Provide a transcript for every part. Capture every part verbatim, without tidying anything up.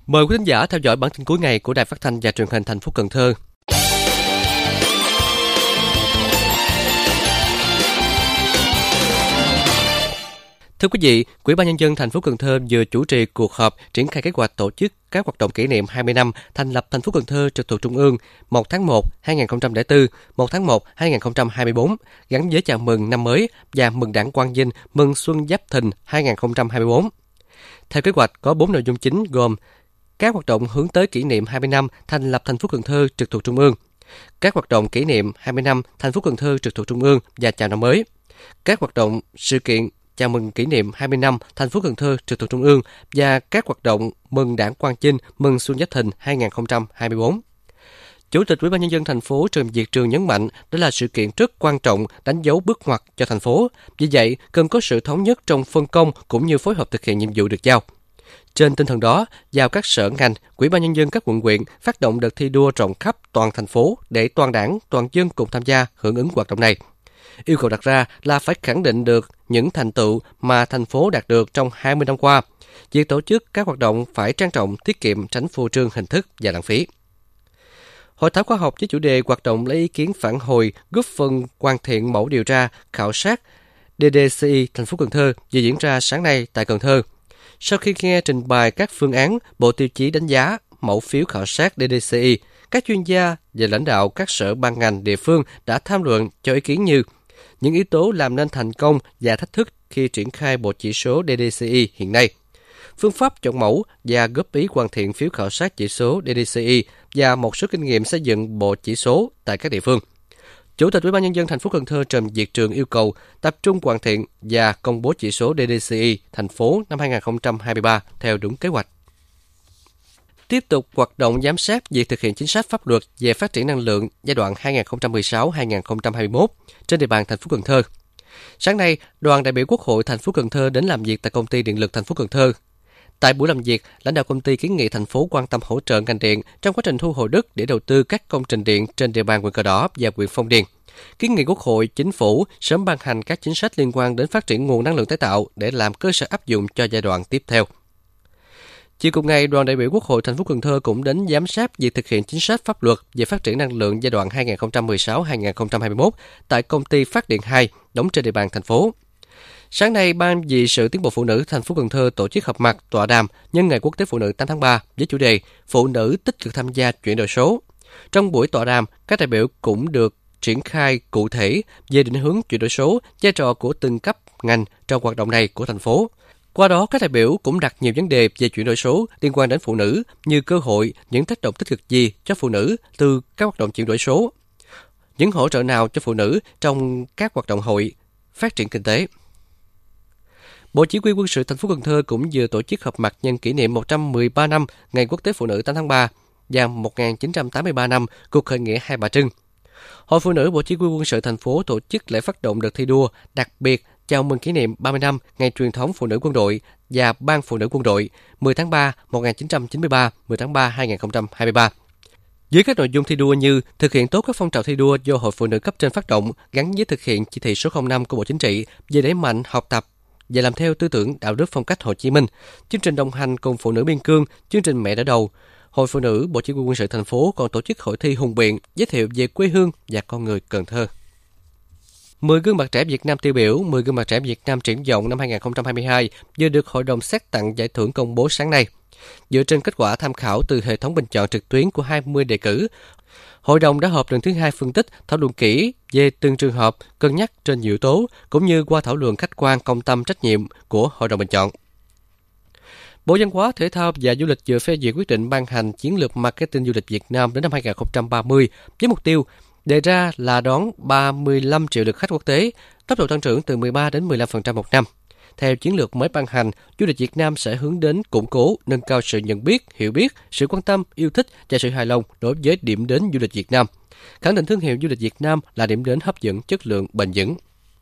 Mời quý khán giả theo dõi bản tin cuối ngày của Đài Phát thanh và Truyền hình thành phố Cần Thơ. Thưa quý vị, Ủy ban Nhân dân thành phố Cần Thơ vừa chủ trì cuộc họp triển khai kế hoạch tổ chức các hoạt động kỷ niệm hai mươi năm thành lập thành phố Cần Thơ trực thuộc Trung ương một tháng một năm hai nghìn không trăm lẻ bốn, một tháng một năm hai nghìn không trăm hai mươi tư, gắn với chào mừng năm mới và mừng Đảng Quang Vinh, mừng Xuân Giáp Thìn hai nghìn không trăm hai mươi tư. Theo kế hoạch có bốn nội dung chính gồm các hoạt động hướng tới kỷ niệm hai mươi năm thành lập thành phố Cần Thơ trực thuộc Trung ương, các hoạt động kỷ niệm hai mươi năm thành phố Cần Thơ trực thuộc Trung ương và chào năm mới, các hoạt động sự kiện chào mừng kỷ niệm hai mươi năm thành phố Cần Thơ trực thuộc Trung ương và các hoạt động mừng Đảng Quang Vinh, mừng Xuân Giáp Thìn hai nghìn không trăm hai mươi tư. Chủ tịch Ủy ban Nhân dân thành phố Trần Việt Trường nhấn mạnh đó là sự kiện rất quan trọng, đánh dấu bước ngoặt cho thành phố. Vì vậy, cần có sự thống nhất trong phân công cũng như phối hợp thực hiện nhiệm vụ được giao. Trên tinh thần đó, giao các sở ngành, Ủy ban Nhân dân các quận huyện phát động đợt thi đua rộng khắp toàn thành phố để toàn đảng, toàn dân cùng tham gia hưởng ứng hoạt động này. Yêu cầu đặt ra là phải khẳng định được những thành tựu mà thành phố đạt được trong hai mươi năm qua. Việc tổ chức các hoạt động phải trang trọng, tiết kiệm, tránh phô trương hình thức và lãng phí. Hội thảo khoa học với chủ đề hoạt động lấy ý kiến phản hồi, góp phần hoàn thiện mẫu điều tra, khảo sát đê đê xê i thành phố Cần Thơ vừa diễn ra sáng nay tại Cần Thơ. Sau khi nghe trình bày các phương án, bộ tiêu chí đánh giá, mẫu phiếu khảo sát đê đê xê i, các chuyên gia và lãnh đạo các sở ban ngành địa phương đã tham luận cho ý kiến như những yếu tố làm nên thành công và thách thức khi triển khai bộ chỉ số đê đê xê i hiện nay, phương pháp chọn mẫu và góp ý hoàn thiện phiếu khảo sát chỉ số đê đê xê i và một số kinh nghiệm xây dựng bộ chỉ số tại các địa phương. Chủ tịch Ủy ban Nhân dân thành phố Cần Thơ Trần Việt Trường yêu cầu tập trung hoàn thiện và công bố chỉ số đê đê xê i thành phố năm hai nghìn không trăm hai mươi ba theo đúng kế hoạch. Tiếp tục hoạt động giám sát việc thực hiện chính sách pháp luật về phát triển năng lượng giai đoạn hai nghìn không trăm mười sáu đến hai nghìn không trăm hai mươi mốt trên địa bàn thành phố Cần Thơ. Sáng nay, đoàn đại biểu Quốc hội thành phố Cần Thơ đến làm việc tại công ty điện lực thành phố Cần Thơ. Tại buổi làm việc, lãnh đạo công ty kiến nghị thành phố quan tâm hỗ trợ ngành điện trong quá trình thu hồi đất để đầu tư các công trình điện trên địa bàn huyện Cờ Đỏ và huyện Phong Điền. Kiến nghị Quốc hội, Chính phủ sớm ban hành các chính sách liên quan đến phát triển nguồn năng lượng tái tạo để làm cơ sở áp dụng cho giai đoạn tiếp theo. Chiều cùng ngày, đoàn đại biểu Quốc hội thành phố Cần Thơ cũng đến giám sát việc thực hiện chính sách pháp luật về phát triển năng lượng giai đoạn hai nghìn không trăm mười sáu đến hai nghìn không trăm hai mươi mốt tại công ty Phát điện hai đóng trên địa bàn thành phố. Sáng nay, Ban Vì sự Tiến bộ Phụ nữ thành phố Cần Thơ tổ chức họp mặt tọa đàm nhân ngày Quốc tế Phụ nữ tám tháng ba với chủ đề Phụ nữ tích cực tham gia chuyển đổi số. Trong buổi tọa đàm, các đại biểu cũng được triển khai cụ thể về định hướng chuyển đổi số, vai trò của từng cấp ngành trong hoạt động này của thành phố. Qua đó, các đại biểu cũng đặt nhiều vấn đề về chuyển đổi số liên quan đến phụ nữ như cơ hội, những tác động tích cực gì cho phụ nữ từ các hoạt động chuyển đổi số, những hỗ trợ nào cho phụ nữ trong các hoạt động hội, phát triển kinh tế. Bộ Chỉ huy quân sự thành phố Cần Thơ cũng vừa tổ chức họp mặt nhân kỷ niệm một trăm mười ba năm Ngày Quốc tế Phụ nữ tám tháng ba và một nghìn chín trăm tám mươi ba năm cuộc khởi nghĩa Hai Bà Trưng. Hội Phụ nữ Bộ Chỉ huy quân sự thành phố tổ chức lễ phát động đợt thi đua đặc biệt chào mừng kỷ niệm ba mươi năm Ngày truyền thống Phụ nữ quân đội và Ban Phụ nữ quân đội mười tháng ba một nghìn chín trăm chín mươi ba, mười tháng ba hai nghìn không trăm hai mươi ba. Dưới các nội dung thi đua như thực hiện tốt các phong trào thi đua do Hội Phụ nữ cấp trên phát động gắn với thực hiện chỉ thị số không năm của Bộ Chính trị về đẩy mạnh học tập và làm theo tư tưởng đạo đức phong cách Hồ Chí Minh, chương trình đồng hành cùng phụ nữ biên cương, chương trình Mẹ đỡ đầu. Hội Phụ nữ Bộ Chỉ huy quân sự thành phố còn tổ chức hội thi hùng biện giới thiệu về quê hương và con người Cần Thơ. mười gương mặt trẻ Việt Nam tiêu biểu, mười gương mặt trẻ Việt Nam triển vọng năm hai nghìn không trăm hai mươi hai vừa được Hội đồng xét tặng giải thưởng công bố sáng nay. Dựa trên kết quả tham khảo từ hệ thống bình chọn trực tuyến của hai mươi đề cử, Hội đồng đã họp lần thứ hai phân tích, thảo luận kỹ về từng trường hợp, cân nhắc trên nhiều yếu tố, cũng như qua thảo luận khách quan, công tâm, trách nhiệm của Hội đồng bình chọn. Bộ Văn hóa, Thể thao và Du lịch vừa phê duyệt quyết định ban hành chiến lược marketing du lịch Việt Nam đến năm hai nghìn không trăm ba mươi với mục tiêu đề ra là đón ba mươi lăm triệu lượt khách quốc tế, tốc độ tăng trưởng từ mười ba đến mười lăm phần trăm một năm. Theo chiến lược mới ban hành, du lịch Việt Nam sẽ hướng đến củng cố, nâng cao sự nhận biết, hiểu biết, sự quan tâm, yêu thích và sự hài lòng đối với điểm đến du lịch Việt Nam. Khẳng định thương hiệu du lịch Việt Nam là điểm đến hấp dẫn, chất lượng, bền vững.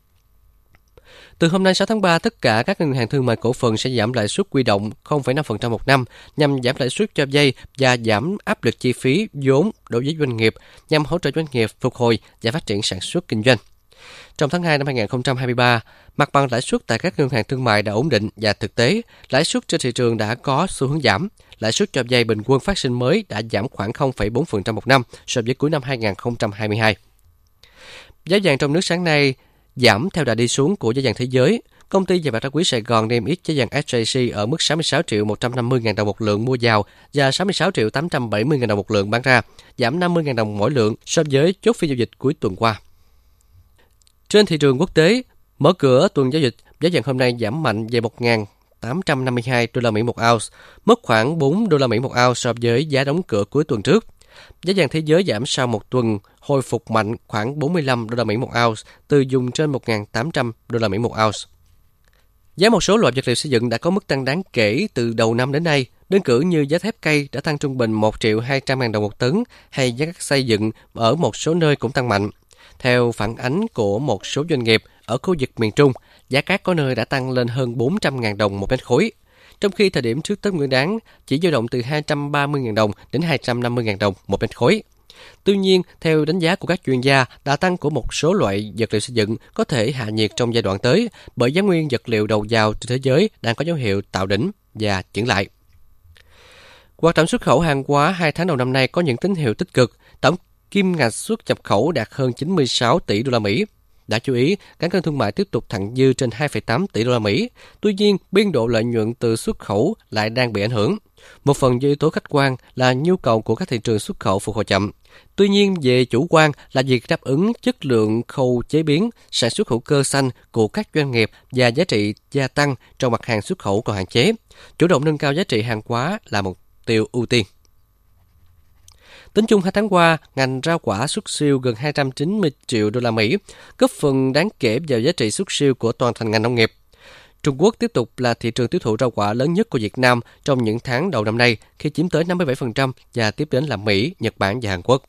Từ hôm nay sáu tháng ba, tất cả các ngân hàng thương mại cổ phần sẽ giảm lãi suất huy động không phẩy năm phần trăm một năm nhằm giảm lãi suất cho vay và giảm áp lực chi phí vốn đối với doanh nghiệp nhằm hỗ trợ doanh nghiệp phục hồi và phát triển sản xuất kinh doanh. Trong tháng hai năm hai không hai ba, mặt bằng lãi suất tại các ngân hàng thương mại đã ổn định và thực tế, lãi suất trên thị trường đã có xu hướng giảm. Lãi suất cho vay bình quân phát sinh mới đã giảm khoảng không phẩy bốn phần trăm một năm so với cuối năm hai không hai hai. Giá vàng trong nước sáng nay giảm theo đà đi xuống của giá vàng thế giới. Công ty vàng bạc đá quý Sài Gòn niêm yết giá vàng ét gi xê ở mức sáu mươi sáu triệu một trăm năm mươi nghìn đồng một lượng mua vào và sáu mươi sáu triệu tám trăm bảy mươi nghìn đồng một lượng bán ra, giảm năm mươi nghìn đồng mỗi lượng so với chốt phiên giao dịch cuối tuần qua. Trên thị trường quốc tế, mở cửa tuần giao dịch, giá vàng hôm nay giảm mạnh về một nghìn tám trăm năm mươi hai đô la Mỹ một ounce, mất khoảng bốn đô la Mỹ một ounce so với giá đóng cửa cuối tuần trước. Giá vàng thế giới giảm sau một tuần hồi phục mạnh khoảng bốn mươi lăm đô la Mỹ một ounce, từ vùng trên một nghìn tám trăm đô la Mỹ một ounce. Giá một số loại vật liệu xây dựng đã có mức tăng đáng kể từ đầu năm đến nay. Đơn cử như giá thép cây đã tăng trung bình một triệu hai trăm nghìn đồng một tấn, hay giá cát xây dựng ở một số nơi cũng tăng mạnh. Theo phản ánh của một số doanh nghiệp ở khu vực miền Trung, giá cát có nơi đã tăng lên hơn bốn trăm nghìn đồng một mét khối, trong khi thời điểm trước Tết Nguyên đán chỉ dao động từ hai trăm ba mươi nghìn đồng đến hai trăm năm mươi nghìn đồng một mét khối. Tuy nhiên, theo đánh giá của các chuyên gia, đà tăng của một số loại vật liệu xây dựng có thể hạ nhiệt trong giai đoạn tới bởi giá nguyên vật liệu đầu vào trên thế giới đang có dấu hiệu tạo đỉnh và chững lại. Hoạt động xuất khẩu hàng hóa hai tháng đầu năm nay có những tín hiệu tích cực, tổng kim ngạch xuất nhập khẩu đạt hơn chín mươi sáu tỷ đô la Mỹ. Đã chú ý, cán cân thương mại tiếp tục thặng dư trên hai phẩy tám tỷ đô la Mỹ. Tuy nhiên, biên độ lợi nhuận từ xuất khẩu lại đang bị ảnh hưởng. Một phần do yếu tố khách quan là nhu cầu của các thị trường xuất khẩu phục hồi chậm. Tuy nhiên, về chủ quan là việc đáp ứng chất lượng khâu chế biến, sản xuất hữu cơ xanh của các doanh nghiệp và giá trị gia tăng trong mặt hàng xuất khẩu còn hạn chế. Chủ động nâng cao giá trị hàng hóa là mục tiêu ưu tiên. Tính chung hai tháng qua, ngành rau quả xuất siêu gần hai trăm chín mươi triệu đô la Mỹ, góp phần đáng kể vào giá trị xuất siêu của toàn thành ngành nông nghiệp. Trung Quốc tiếp tục là thị trường tiêu thụ rau quả lớn nhất của Việt Nam trong những tháng đầu năm nay, khi chiếm tới năm mươi bảy phần trăm và tiếp đến là Mỹ, Nhật Bản và Hàn Quốc.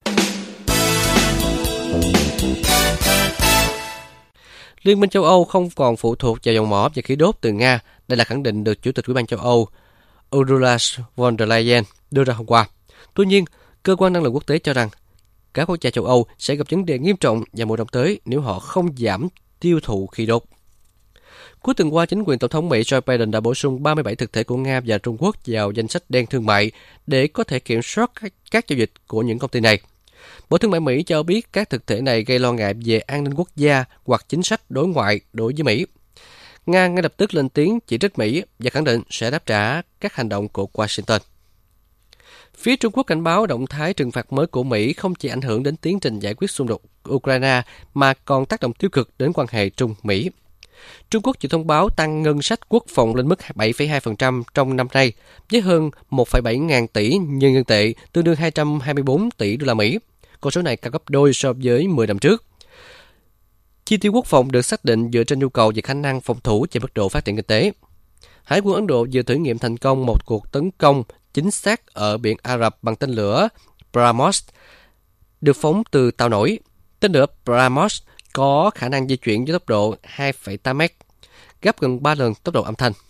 Liên minh châu Âu không còn phụ thuộc vào dầu mỏ và khí đốt từ Nga. Đây là khẳng định được Chủ tịch Ủy ban châu Âu Ursula von der Leyen đưa ra hôm qua. Tuy nhiên, Cơ quan Năng lượng Quốc tế cho rằng các quốc gia châu Âu sẽ gặp vấn đề nghiêm trọng vào mùa đông tới nếu họ không giảm tiêu thụ khí đốt. Cuối tuần qua, chính quyền Tổng thống Mỹ Joe Biden đã bổ sung ba mươi bảy thực thể của Nga và Trung Quốc vào danh sách đen thương mại để có thể kiểm soát các, các giao dịch của những công ty này. Bộ Thương mại Mỹ cho biết các thực thể này gây lo ngại về an ninh quốc gia hoặc chính sách đối ngoại đối với Mỹ. Nga ngay lập tức lên tiếng chỉ trích Mỹ và khẳng định sẽ đáp trả các hành động của Washington. Phía Trung Quốc cảnh báo động thái trừng phạt mới của Mỹ không chỉ ảnh hưởng đến tiến trình giải quyết xung đột Ukraine mà còn tác động tiêu cực đến quan hệ Trung-Mỹ. Trung Quốc chỉ thông báo tăng ngân sách quốc phòng lên mức bảy phẩy hai phần trăm trong năm nay, với hơn một phẩy bảy ngàn tỷ nhân dân tệ, tương đương hai trăm hai mươi bốn tỷ đô la Mỹ. Con số này cao gấp đôi so với mười năm trước. Chi tiêu quốc phòng được xác định dựa trên nhu cầu về khả năng phòng thủ và mức độ phát triển kinh tế. Hải quân Ấn Độ vừa thử nghiệm thành công một cuộc tấn công chính xác ở biển Ả Rập bằng tên lửa BrahMos được phóng từ tàu nổi. Tên lửa BrahMos có khả năng di chuyển với tốc độ hai phẩy tám mét, gấp gần ba lần tốc độ âm thanh.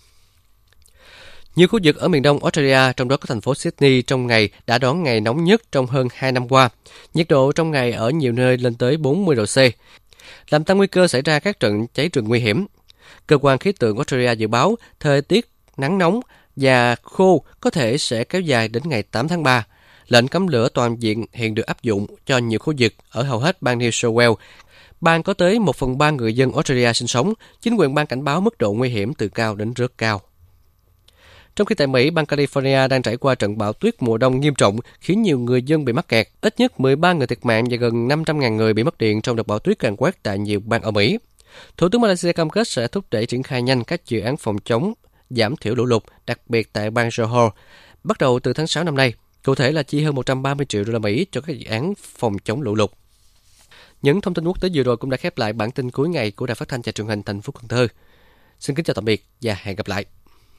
Nhiều khu vực ở miền đông Australia, trong đó có thành phố Sydney, trong ngày đã đón ngày nóng nhất trong hơn hai năm qua. Nhiệt độ trong ngày ở nhiều nơi lên tới bốn mươi độ C, làm tăng nguy cơ xảy ra các trận cháy rừng nguy hiểm. Cơ quan khí tượng Australia dự báo thời tiết nắng nóng và khô có thể sẽ kéo dài đến ngày tám tháng ba. Lệnh cấm lửa toàn diện hiện được áp dụng cho nhiều khu vực ở hầu hết bang New South Wales. Bang có tới một phần ba người dân Australia sinh sống. Chính quyền bang cảnh báo mức độ nguy hiểm từ cao đến rất cao. Trong khi tại Mỹ, bang California đang trải qua trận bão tuyết mùa đông nghiêm trọng khiến nhiều người dân bị mắc kẹt. Ít nhất mười ba người thiệt mạng và gần năm trăm nghìn người bị mất điện trong đợt bão tuyết càn quét tại nhiều bang ở Mỹ. Thủ tướng Malaysia cam kết sẽ thúc đẩy triển khai nhanh các dự án phòng chống giảm thiểu lũ lụt, đặc biệt tại bang Johor, bắt đầu từ tháng sáu năm nay. Cụ thể là chi hơn một trăm ba mươi triệu đô la Mỹ cho các dự án phòng chống lũ lụt. Những thông tin quốc tế vừa rồi cũng đã khép lại bản tin cuối ngày của Đài Phát thanh và Truyền hình thành phố Cần Thơ. Xin kính chào tạm biệt và hẹn gặp lại.